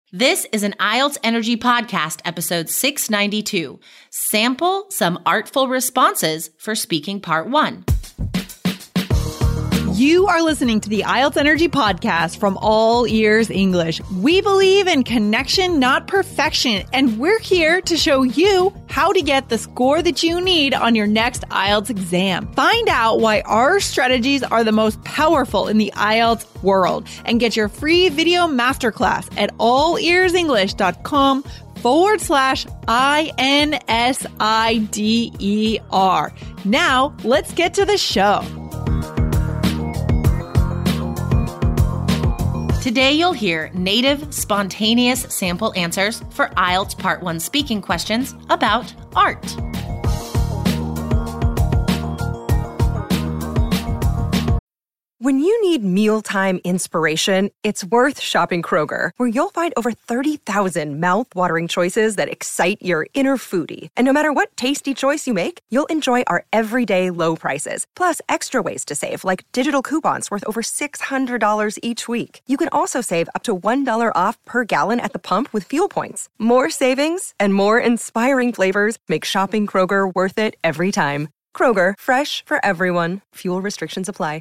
This is an IELTS Energy Podcast, episode 692. Sample some artful responses for speaking part 1. You are listening to the IELTS Energy Podcast from All Ears English. We believe in connection, not perfection, and we're here to show you how to get the score that you need on your next IELTS exam. Find out why our strategies are the most powerful in the IELTS world and get your free video masterclass at allearsenglish.com/INSIDER. Now, let's get to the show. Today you'll hear native, spontaneous sample answers for IELTS Part 1 speaking questions about art. When you need mealtime inspiration, it's worth shopping Kroger, where you'll find over 30,000 mouth-watering choices that excite your inner foodie. And no matter what tasty choice you make, you'll enjoy our everyday low prices, plus extra ways to save, like digital coupons worth over $600 each week. You can also save up to $1 off per gallon at the pump with fuel points. More savings and more inspiring flavors make shopping Kroger worth it every time. Kroger, fresh for everyone. Fuel restrictions apply.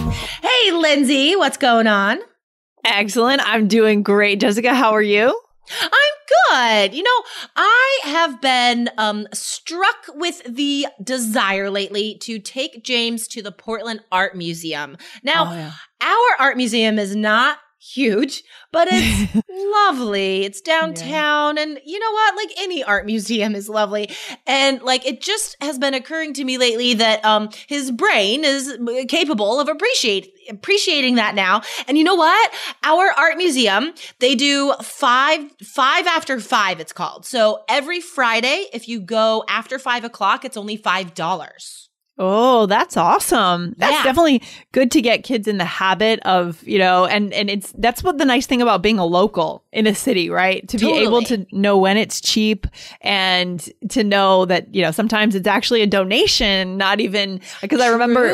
Hey, Lindsay, what's going on? Excellent. I'm doing great. Jessica, how are you? I'm good. You know, I have been struck with the desire lately to take James to the Portland Art Museum. Now, our art museum is not huge, but it's lovely. It's downtown. And you know what? Like, any art museum is lovely. And like, it just has been occurring to me lately that his brain is capable of appreciating that now. And you know what? Our art museum, they do five after 5, it's called. So every Friday, if you go after 5 o'clock, it's only $5. Oh, that's awesome. That's definitely good to get kids in the habit of, you know, and that's what the nice thing about being a local in a city, right? To be able to know when it's cheap and to know that, you know, sometimes it's actually a donation, not even, because I remember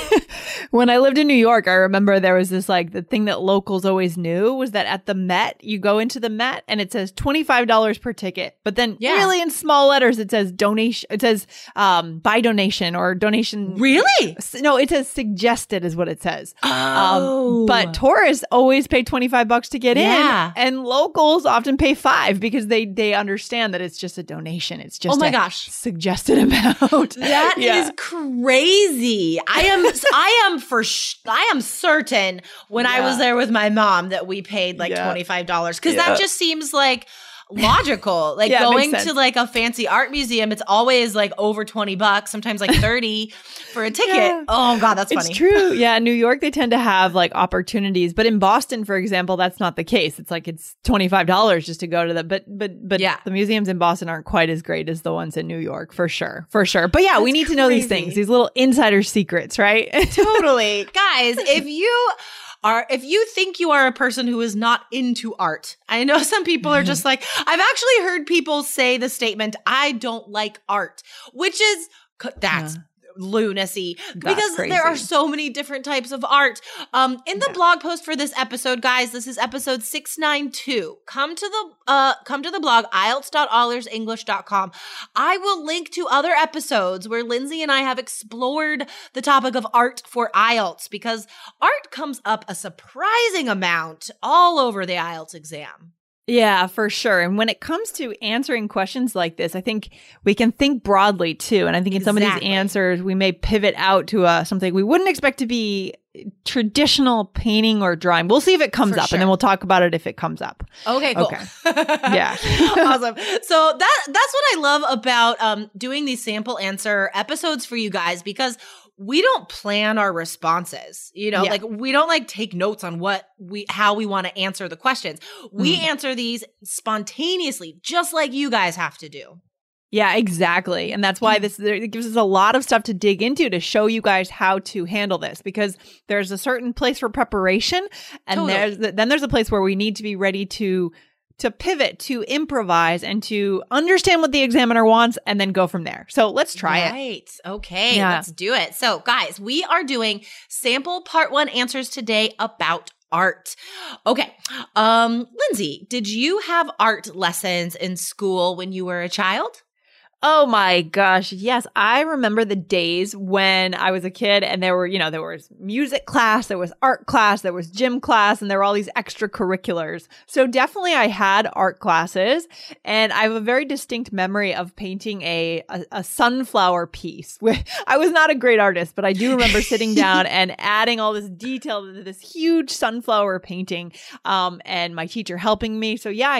when I lived in New York, I remember there was this, like, the thing that locals always knew was that at the Met, you go into the Met and it says $25 per ticket, but then really in small letters, it says donation, it says by donation or donation. Really? No, it says suggested is what it says. Oh. But tourists always pay $25 to get in, and locals often pay $5 because they understand that it's just a donation. It's just suggested amount. That is crazy. I am certain when I was there with my mom that we paid like $25 because that just seems like logical. Like going to like a fancy art museum, it's always like over $20, sometimes like 30 for a ticket. Oh God, that's funny. It's true. Yeah, in New York they tend to have like opportunities, but in Boston, for example, that's not the case. It's like it's $25 just to go to the but the museums in Boston aren't quite as great as the ones in New York, for sure. But yeah, we need to know these things, these little insider secrets, right? Totally. Guys, if you think you are a person who is not into art, I know some people are just like, I've actually heard people say the statement, I don't like art, which is, that's lunacy because there are so many different types of art. In the blog post for this episode, guys, this is episode 692. Come to the blog, IELTS.allearsenglish.com. I will link to other episodes where Lindsay and I have explored the topic of art for IELTS because art comes up a surprising amount all over the IELTS exam. Yeah, for sure. And when it comes to answering questions like this, I think we can think broadly too. And I think in some of these answers, we may pivot out to something we wouldn't expect to be traditional painting or drawing. We'll see if it comes up and then we'll talk about it if it comes up. Okay, cool. Okay. Yeah. Awesome. So that's what I love about doing these sample answer episodes for you guys because we don't plan our responses, you know, like we don't like take notes on how we want to answer the questions. We answer these spontaneously, just like you guys have to do. Yeah, exactly. And that's why it gives us a lot of stuff to dig into to show you guys how to handle this because there's a certain place for preparation and there's a place where we need to be ready to pivot, to improvise, and to understand what the examiner wants and then go from there. So let's try it. Right. Okay. Let's do it. So guys, we are doing sample part 1 answers today about art. Okay. Lindsay, did you have art lessons in school when you were a child? Oh my gosh. Yes. I remember the days when I was a kid and there was music class, there was art class, there was gym class, and there were all these extracurriculars. So definitely I had art classes, and I have a very distinct memory of painting a sunflower piece. I was not a great artist, but I do remember sitting down and adding all this detail to this huge sunflower painting, and my teacher helping me. So yeah,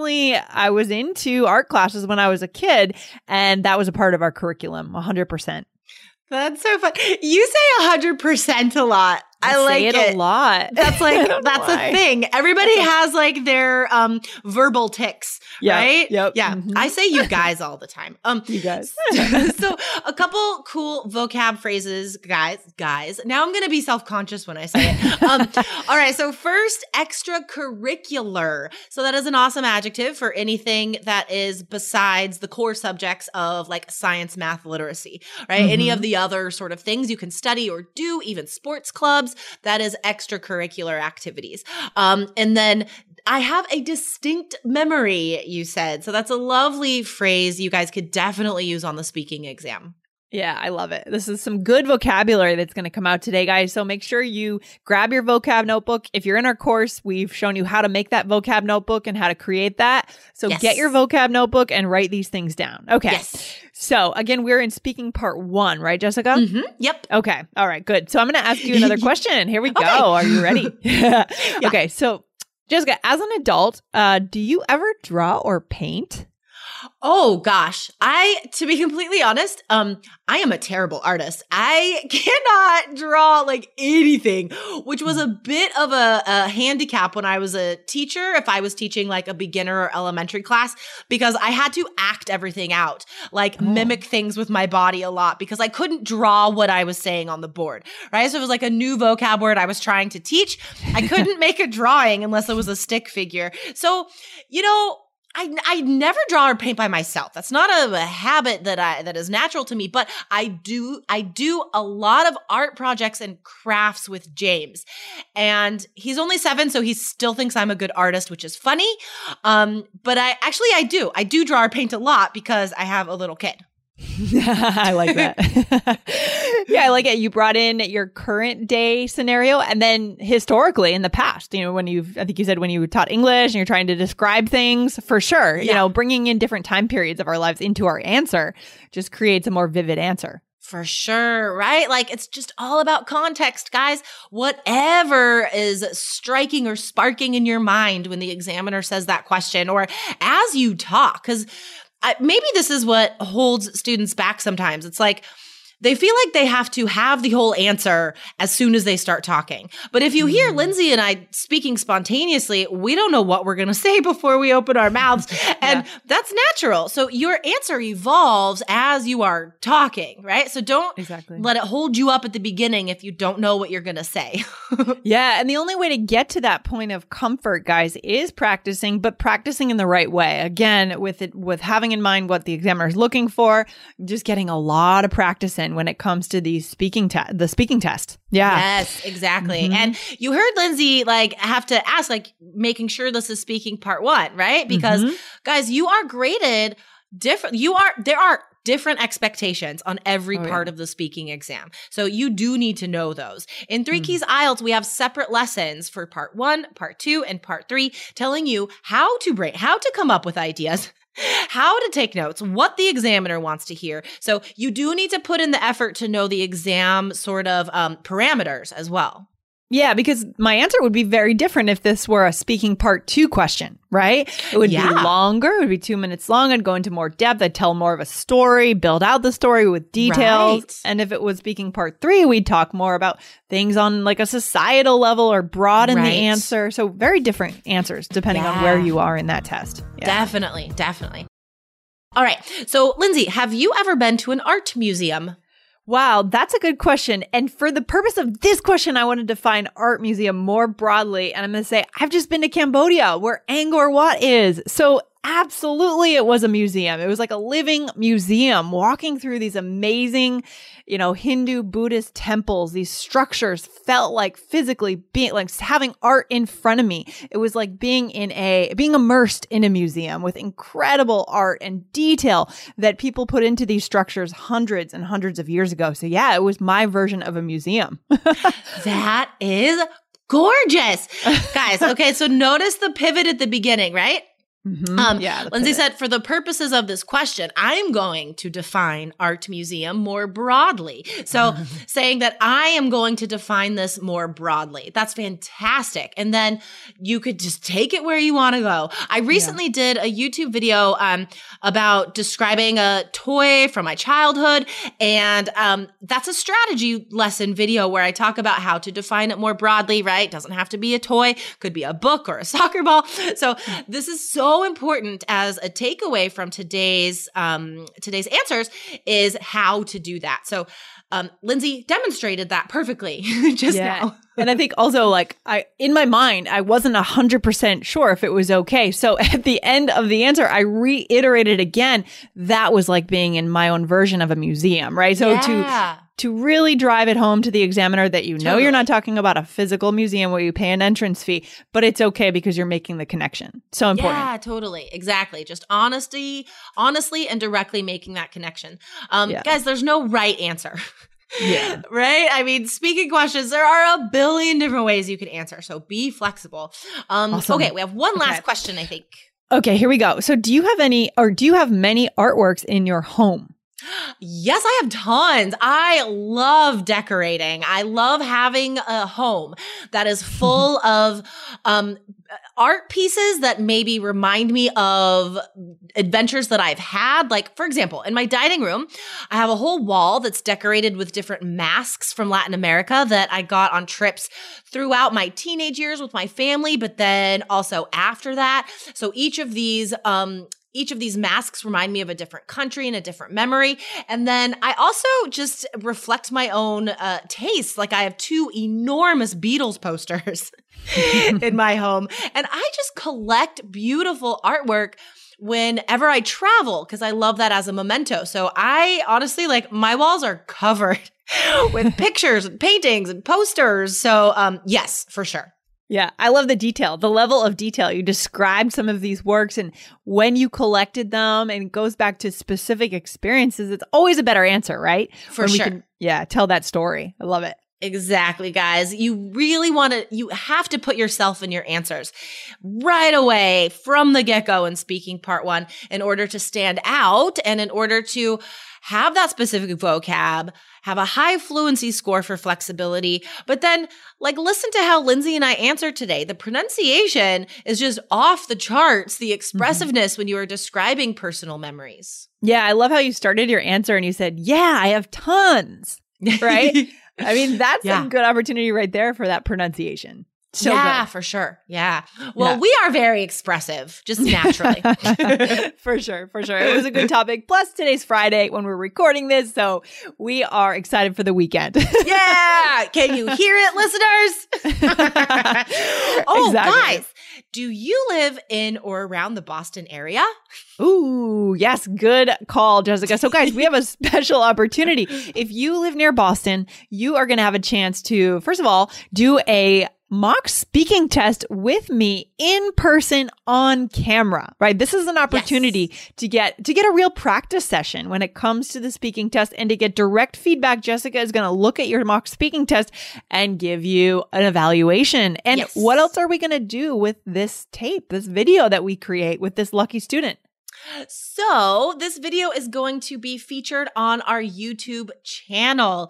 I was into art classes when I was a kid. And that was a part of our curriculum, 100%. That's so fun. You say 100% a lot. I like it a lot. That's that's a thing. Everybody has like their verbal tics, right? Yep. Yeah. Mm-hmm. I say you guys all the time. You guys. So a couple cool vocab phrases, guys. Now I'm going to be self-conscious when I say it. All right. So first, extracurricular. So that is an awesome adjective for anything that is besides the core subjects of like science, math, literacy, right? Mm-hmm. Any of the other sort of things you can study or do, even sports clubs. That is extracurricular activities. And then I have a distinct memory, you said. So that's a lovely phrase you guys could definitely use on the speaking exam. Yeah, I love it. This is some good vocabulary that's going to come out today, guys. So make sure you grab your vocab notebook. If you're in our course, we've shown you how to make that vocab notebook and how to create that. So Get your vocab notebook and write these things down. Okay. Yes. So again, we're in speaking part 1, right, Jessica? Mm-hmm. Yep. Okay. All right, good. So I'm going to ask you another question. Here we go. Are you ready? Yeah. Okay. So Jessica, as an adult, do you ever draw or paint? Oh gosh. To be completely honest, I am a terrible artist. I cannot draw like anything, which was a bit of a handicap when I was a teacher, if I was teaching like a beginner or elementary class, because I had to act everything out, like mimic things with my body a lot because I couldn't draw what I was saying on the board, right? So it was like a new vocab word I was trying to teach. I couldn't make a drawing unless it was a stick figure. So, I never draw or paint by myself. That's not a habit that is natural to me, but I do a lot of art projects and crafts with James. And he's only 7, so he still thinks I'm a good artist, which is funny. But I do draw or paint a lot because I have a little kid. I like that. Yeah, I like it. You brought in your current day scenario and then historically in the past, I think you said when you taught English and you're trying to describe things, for sure, bringing in different time periods of our lives into our answer just creates a more vivid answer. For sure, right? Like it's just all about context, guys. Whatever is striking or sparking in your mind when the examiner says that question or as you talk, because maybe this is what holds students back sometimes. It's like they feel like they have to have the whole answer as soon as they start talking. But if you hear Lindsay and I speaking spontaneously, we don't know what we're going to say before we open our mouths. And that's natural. So your answer evolves as you are talking, right? So don't let it hold you up at the beginning if you don't know what you're going to say. Yeah. And the only way to get to that point of comfort, guys, is practicing, but practicing in the right way. Again, with having in mind what the examiner is looking for, just getting a lot of practice in when it comes to the speaking test. Yeah. Yes, exactly. Mm-hmm. And you heard Lindsay have to ask, making sure this is speaking part 1, right? Because guys, you are graded different. There are different expectations on every part of the speaking exam. So you do need to know those. In 3 Keys IELTS, we have separate lessons for part 1, part 2, and part 3, telling you how to come up with ideas, how to take notes, what the examiner wants to hear. So you do need to put in the effort to know the exam sort of parameters as well. Yeah, because my answer would be very different if this were a speaking part 2 question, right? It would be longer. It would be 2 minutes long. I'd go into more depth. I'd tell more of a story, build out the story with details. Right. And if it was speaking part 3, we'd talk more about things on like a societal level or broaden the answer. So very different answers depending on where you are in that test. Yeah. Definitely. All right. So Lindsay, have you ever been to an art museum? Wow, that's a good question. And for the purpose of this question, I want to define art museum more broadly. And I'm going to say, I've just been to Cambodia, where Angkor Wat is. So Absolutely, it was a museum. It was like a living museum, walking through these amazing, Hindu Buddhist temples. These structures felt like physically being like having art in front of me. It was like being immersed in a museum with incredible art and detail that people put into these structures hundreds and hundreds of years ago. So yeah, it was my version of a museum. That is gorgeous. Guys, okay, so notice the pivot at the beginning, right? Yeah, Lindsay said, for the purposes of this question, I'm going to define art museum more broadly. So saying that I am going to define this more broadly. That's fantastic. And then you could just take it where you want to go. I recently did a YouTube video about describing a toy from my childhood. And that's a strategy lesson video where I talk about how to define it more broadly, right? Doesn't have to be a toy, could be a book or a soccer ball. So this is so important as a takeaway from today's answers is how to do that. So Lindsay demonstrated that perfectly just now. And I think also in my mind, I wasn't 100% sure if it was okay. So at the end of the answer, I reiterated again, that was like being in my own version of a museum, right? So to really drive it home to the examiner that you're not talking about a physical museum where you pay an entrance fee, but it's okay because you're making the connection. So important. Yeah, totally. Exactly. Just honestly and directly making that connection. Guys, there's no right answer. Yeah. Right? I mean, speaking questions, there are a billion different ways you can answer. So be flexible. Awesome. Okay, we have one last question, I think. Okay, here we go. So do you have many artworks in your home? Yes, I have tons. I love decorating. I love having a home that is full of art pieces that maybe remind me of adventures that I've had. Like, for example, in my dining room, I have a whole wall that's decorated with different masks from Latin America that I got on trips throughout my teenage years with my family, but then also after that. So each of these masks remind me of a different country and a different memory. And then I also just reflect my own tastes. Like I have 2 enormous Beatles posters in my home. And I just collect beautiful artwork whenever I travel because I love that as a memento. So I honestly, my walls are covered with pictures and paintings and posters. So yes, for sure. Yeah, I love the detail, the level of detail. You described some of these works and when you collected them, and it goes back to specific experiences. It's always a better answer, right? For sure. Tell that story. I love it. Exactly, guys. You really you have to put yourself in your answers right away from the get-go in speaking part 1 in order to stand out and in order to have that specific vocab, have a high fluency score for flexibility, but then listen to how Lindsay and I answered today. The pronunciation is just off the charts, the expressiveness when you are describing personal memories. Yeah, I love how you started your answer and you said, yeah, I have tons, right? I mean, that's a good opportunity right there for that pronunciation. So yeah, good. For sure. Yeah. Well, we are very expressive, just naturally. For sure. It was a good topic. Plus, today's Friday when we're recording this, so we are excited for the weekend. Yeah. Can you hear it, listeners? Exactly. Guys, do you live in or around the Boston area? Ooh, yes. Good call, Jessica. So guys, we have a special opportunity. If you live near Boston, you are going to have a chance to, first of all, do a mock speaking test with me in person on camera, right? This is an opportunity to get a real practice session when it comes to the speaking test and to get direct feedback. Jessica is going to look at your mock speaking test and give you an evaluation. And what else are we going to do with this tape, this video that we create with this lucky student? So this video is going to be featured on our YouTube channel.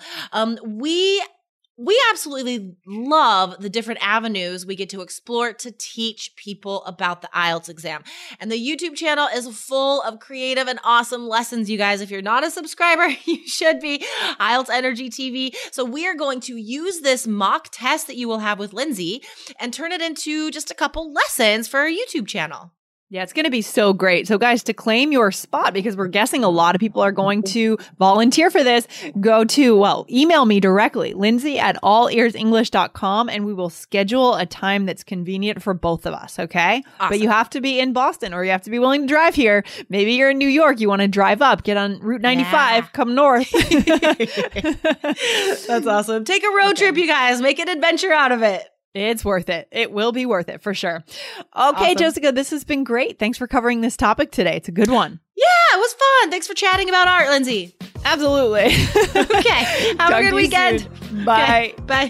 We absolutely love the different avenues we get to explore to teach people about the IELTS exam. And the YouTube channel is full of creative and awesome lessons, you guys. If you're not a subscriber, you should be. IELTS Energy TV. So we are going to use this mock test that you will have with Lindsay and turn it into just a couple lessons for our YouTube channel. Yeah, it's going to be so great. So guys, to claim your spot, because we're guessing a lot of people are going to volunteer for this, go to, email me directly, Lindsay@allearsenglish.com, and we will schedule a time that's convenient for both of us, okay? Awesome. But you have to be in Boston or you have to be willing to drive here. Maybe you're in New York, you want to drive up, get on Route 95, come north. That's awesome. Take a road trip, you guys. Make an adventure out of it. It's worth it. It will be worth it for sure. Okay, awesome. Jessica, this has been great. Thanks for covering this topic today. It's a good one. Yeah, it was fun. Thanks for chatting about art, Lindsay. Absolutely. Okay. Have a good weekend. Soon. Bye. Okay, bye.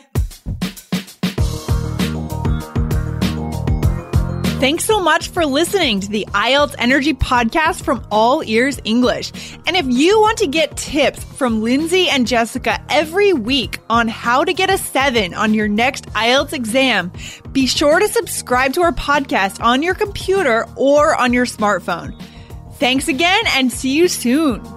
Thanks so much for listening to the IELTS Energy Podcast from All Ears English. And if you want to get tips from Lindsay and Jessica every week on how to get a 7 on your next IELTS exam, be sure to subscribe to our podcast on your computer or on your smartphone. Thanks again and see you soon.